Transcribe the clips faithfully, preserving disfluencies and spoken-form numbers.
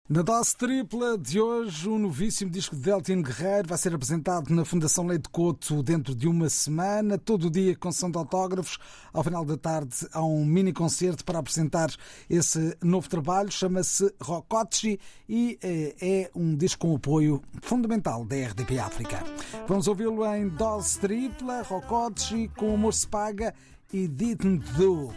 Na dose tripla de hoje, o novíssimo disco de Deltino Guerreiro vai ser apresentado na Fundação Leite Couto dentro de uma semana, todo o dia com som de autógrafos. Ao final da tarde há um mini concerto para apresentar esse novo trabalho, chama-se Rocochi e é, é um disco com apoio fundamental da R D P África. Vamos ouvi-lo em dose tripla, Rocochi, com Amor se Paga e Didn't Do.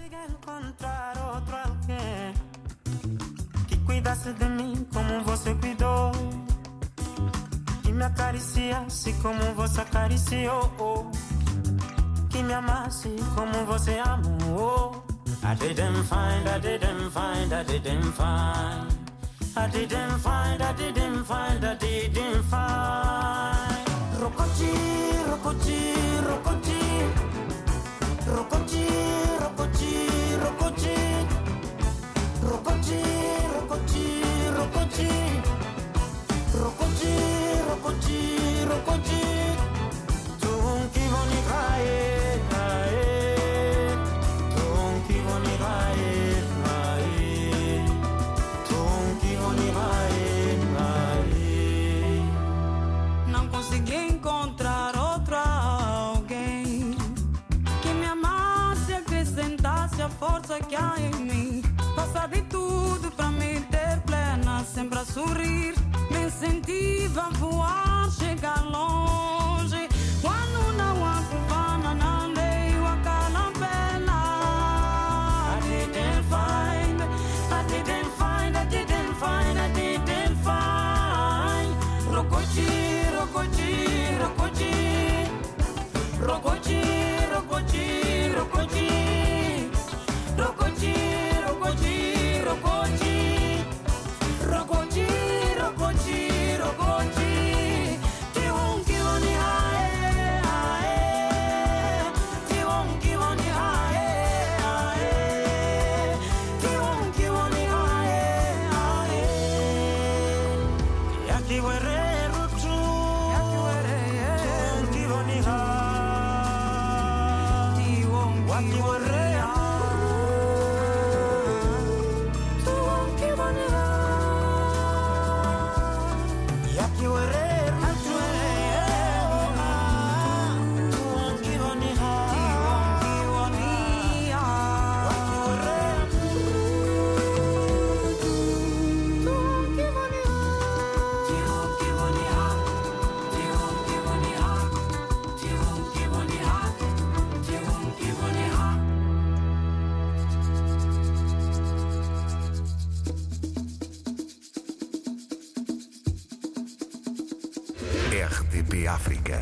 Cuidasse de mim como você cuidou, que me acariciasse como você acariciou, que me amasse como você amou. I didn't find, I didn't find, I didn't find, I didn't find, I didn't find, I didn't find. Rocochi, rocochi, rocochi, rocochi, rocochi, rocochi, rocochi. Rocochi, rocochi, rocochi, rocochi, tunki voni gae, gae, tunki voni gae, gae, tunki voni gae, gae. Não consegui encontrar outro alguém que me amasse e acrescentasse a força que há em mim. Passar de tudo pra me ter plena, sempre a sorrir, me incentiva a voar, chegar longe. Quando não há curva na lei, o acalapela. I didn't find, I didn't find, I didn't find, I didn't find. Rocochi, rocochi, rocochi, rocochi, rocochi, rocochi, rocochi. Rocochi, rocochi, rocochi, rocochi, tiwon kiwoni hae, hae, tiwon kiwoni hae, hae, tiwon kiwoni hae, hae. Yaki were rutu, yaki were, tiwon kiwoni hae, tiwon waki were. R D P África.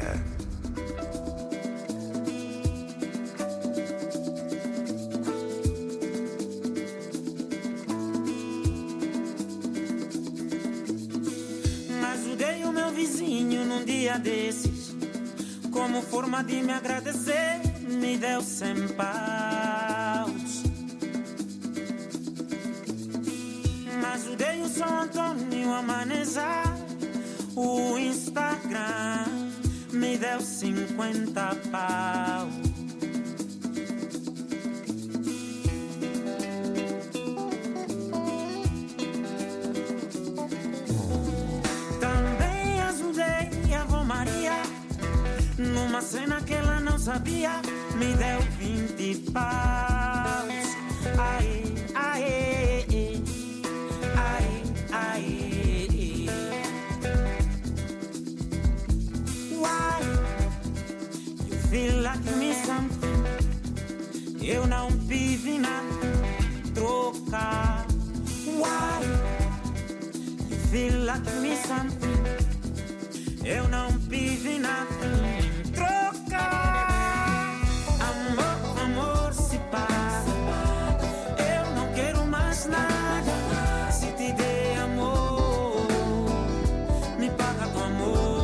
Ajudei o meu vizinho num dia desses, como forma de me agradecer, me deu cem paus. Ajudei o São Antônio a manejar o Instagram, me deu cinquenta pau. Também ajudei a avó Maria numa cena que ela não sabia, me deu vinte paus. Aê, aê, aê, aê. Feel like me something, eu não pedi nada, trocar. Why? You feel like me something, eu não pedi nada, trocar. Amor, amor se passa, eu não quero mais nada. Se te dei amor, me paga com amor.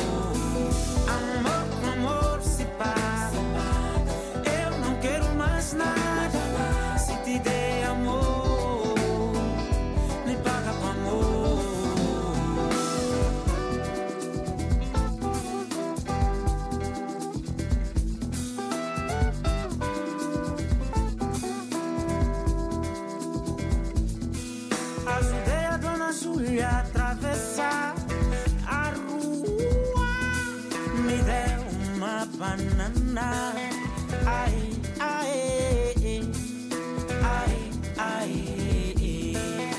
Nada, se te dei amor, me paga com amor. na. Ai, ai, ai, ai.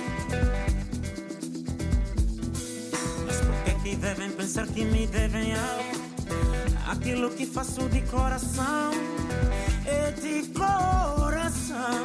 Mas por que que devem pensar que me devem algo? Aquilo que faço de coração é de coração.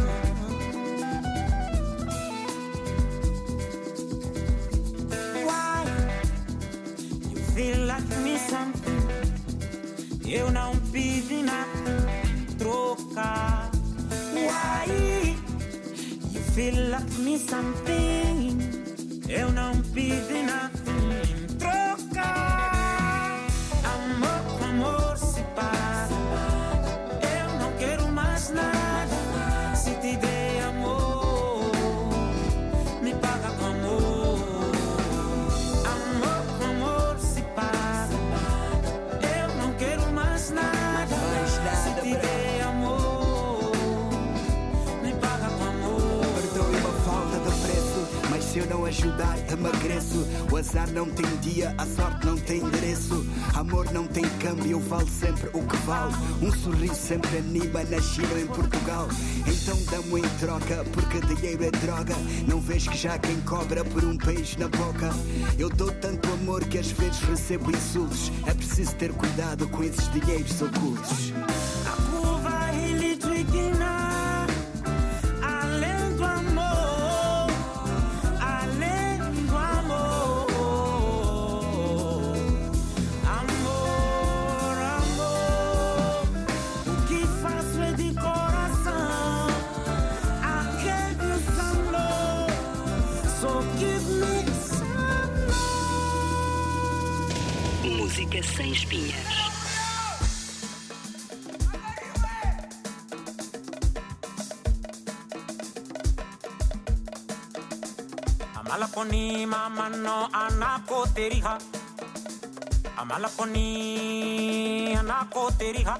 Why you feel like me something? Eu não pedi nada, troca. Why you feel like me something? Eu não pedi nada, troca. Amor, amor se passa. Eu não quero mais nada. Se te dei amor, me paga com amor. Amor, amor se passa. Eu não quero mais nada. Se te dei amor, me paga com amor. Perdoe uma falta de preço, mas se eu não ajudar, emagreço. O azar não tem dia, a sorte não tem endereço. Amor não tem câmbio, eu falo sempre o que vale. Um sorriso sempre anima na China ou em Portugal. Então dá-me em troca, porque dinheiro é droga. Não vês que já há quem cobra por um beijo na boca. Eu dou tanto amor que às vezes recebo insultos. É preciso ter cuidado com esses dinheiros ocultos. A curva elétrica. Música sem espinhas. Amalaponi mama no anakoteriha. Amalaponi anakoteriha.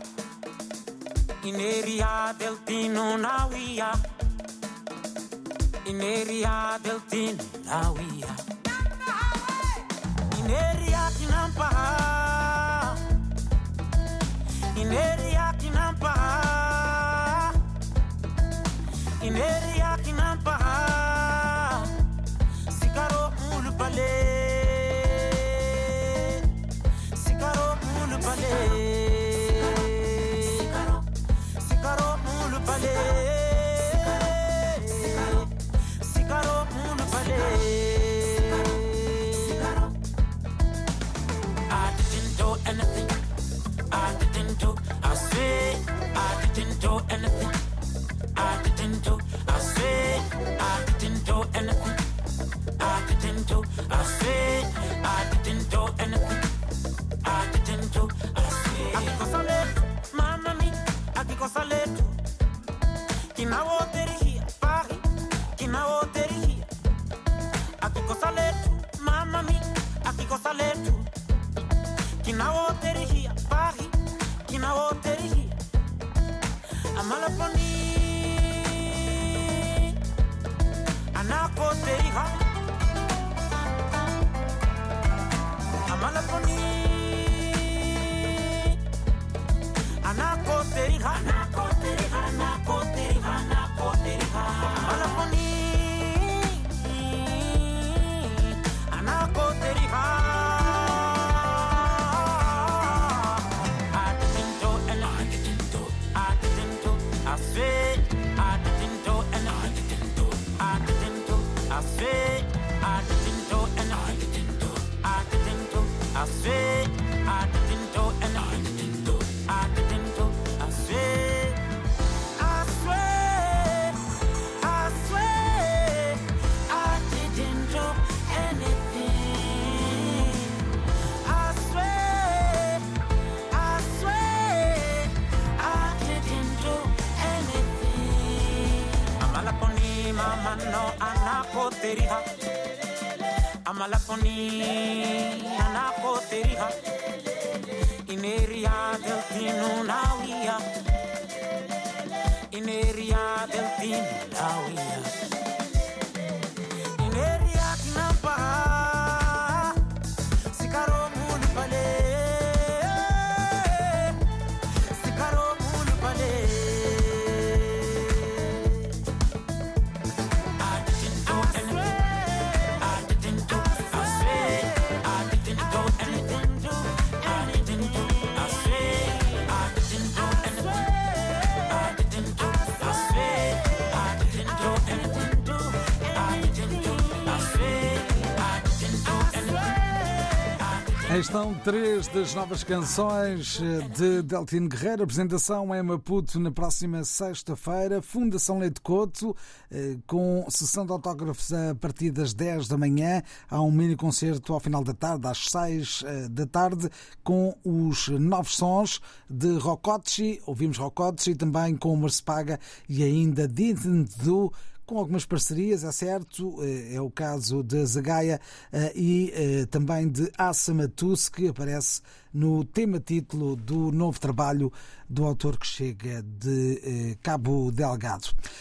Ineria del tino nawia. Ineria del tino nawia. Ineria kinampa. Ineria kinampa. Ineria kinampa. Sikaro mulu pale. Sikaro mulu pale. Sikaro. Sikaro mulu pale. Sikaro. Sikaro mulu pale. Anything I didn't do, I swear I didn't do anything I didn't do, I swear I didn't do anything I didn't do, I swear I didn't do anything I didn't do, I swear. Aqui cosa leto, mamma mia, aqui cosa leto. Que na outeria, pari, que na outeria. Aqui cosa leto, mamma mia, aqui cosa leto. Que na outeria, pari, que na outeria. Amalaponi, anakoteriha. Amalaponi, anakoteriha, anakoteriha, anakoteriha, anakoteriha. Amalaponi, anakoteriha. I swear I didn't do anything. I didn't do. I swear I didn't do anything. I didn't do. I swear I didn't do anything. I didn't do. I swear. I swear. I swear I didn't do anything. I swear. I swear I didn't do. Amalaponi mama no anakoteriha. Amalaponi anakoteriha. Ineria del tino nawia. Ineria del tino nawia. Ineria kinampa. Sikaro mulu pale. Aí estão três das novas canções de Deltino Guerreiro. Apresentação em Maputo na próxima sexta-feira. Fundação Leite Couto, com sessão de autógrafos a partir das dez da manhã. Há um mini concerto ao final da tarde, às seis da tarde, com os novos sons de Rococci. Ouvimos Rococci também com o Marcepaga e ainda Didn't Do, com algumas parcerias, é certo, é o caso de Zagaia e também de Assa Matus, que aparece no tema-título do novo trabalho do autor que chega de Cabo Delgado.